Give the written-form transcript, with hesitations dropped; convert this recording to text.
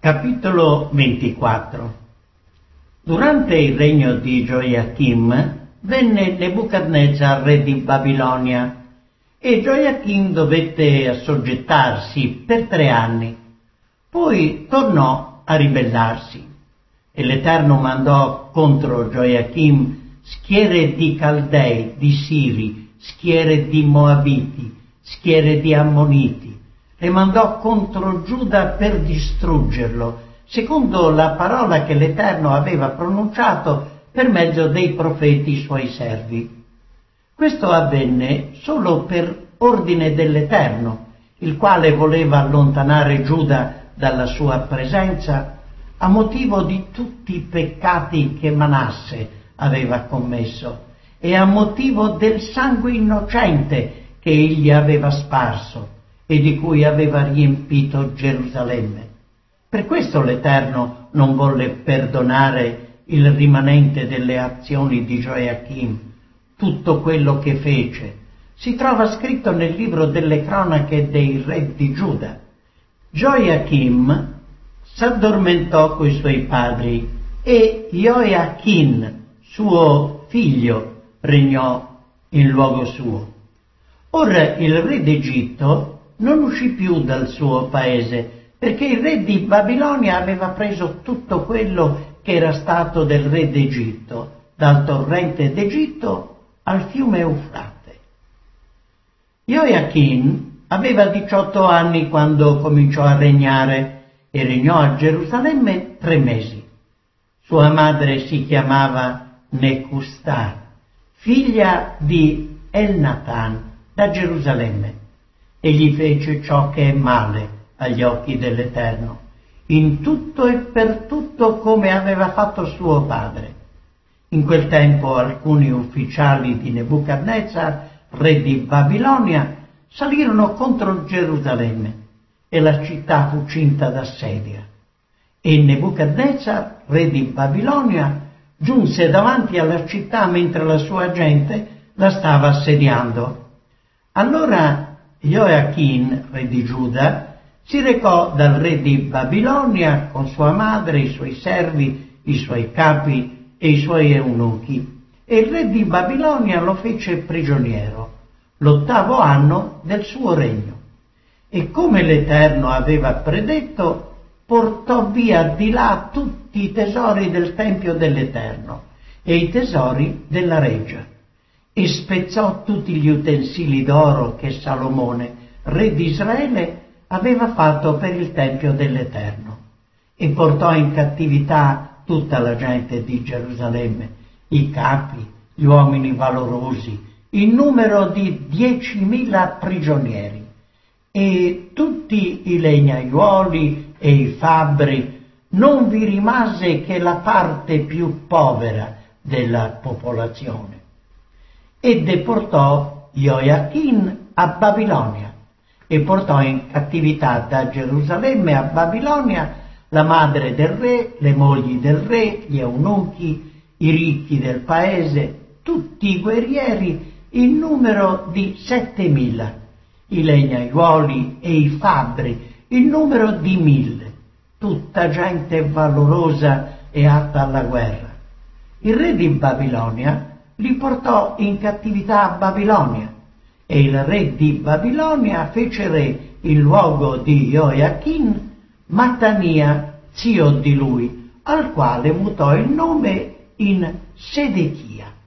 Capitolo 24. Durante il regno di Gioiachim venne Nebuchadnezzar re di Babilonia e Gioiachim dovette assoggettarsi per 3 anni. Poi tornò a ribellarsi e l'Eterno mandò contro Gioiachim schiere di Caldei, di Siri, schiere di Moabiti, schiere di Ammoniti. Le mandò contro Giuda per distruggerlo, secondo la parola che l'Eterno aveva pronunciato per mezzo dei profeti suoi servi. Questo avvenne solo per ordine dell'Eterno, il quale voleva allontanare Giuda dalla sua presenza a motivo di tutti i peccati che Manasse aveva commesso e a motivo del sangue innocente che egli aveva sparso e di cui aveva riempito Gerusalemme. Per questo l'Eterno non volle perdonare il rimanente delle azioni di Gioiachim. Tutto quello che fece si trova scritto nel libro delle cronache dei re di Giuda. Gioiachim s'addormentò coi suoi padri e Joiachin, suo figlio, regnò in luogo suo. Ora il re d'Egitto non uscì più dal suo paese, perché il re di Babilonia aveva preso tutto quello che era stato del re d'Egitto, dal torrente d'Egitto al fiume Eufrate. Joiachin aveva 18 anni quando cominciò a regnare e regnò a Gerusalemme 3 mesi. Sua madre si chiamava Necusta, figlia di Elnatan da Gerusalemme. Egli fece ciò che è male agli occhi dell'Eterno, in tutto e per tutto come aveva fatto suo padre. In quel tempo alcuni ufficiali di Nebuchadnezzar, re di Babilonia, salirono contro Gerusalemme e la città fu cinta d'assedia. E Nebuchadnezzar, re di Babilonia, giunse davanti alla città mentre la sua gente la stava assediando. Allora Joiachin, re di Giuda, si recò dal re di Babilonia con sua madre, i suoi servi, i suoi capi e i suoi eunuchi, e il re di Babilonia lo fece prigioniero, l'8° anno del suo regno. E come l'Eterno aveva predetto, portò via di là tutti i tesori del tempio dell'Eterno e i tesori della reggia, e spezzò tutti gli utensili d'oro che Salomone, re di Israele, aveva fatto per il tempio dell'Eterno, e portò in cattività tutta la gente di Gerusalemme, i capi, gli uomini valorosi, in numero di 10.000 prigionieri, e tutti i legnaiuoli e i fabbri. Non vi rimase che la parte più povera della popolazione. E deportò Joiachin a Babilonia e portò in cattività da Gerusalemme a Babilonia la madre del re, le mogli del re, gli eunuchi, i ricchi del paese, tutti i guerrieri in numero di 7.000, i legnaiuoli e i fabbri in numero di 1.000, tutta gente valorosa e atta alla guerra. Il re di Babilonia li portò in cattività a Babilonia, e il re di Babilonia fece re in luogo di Joiachin Mattania, zio di lui, al quale mutò il nome in Sedechia.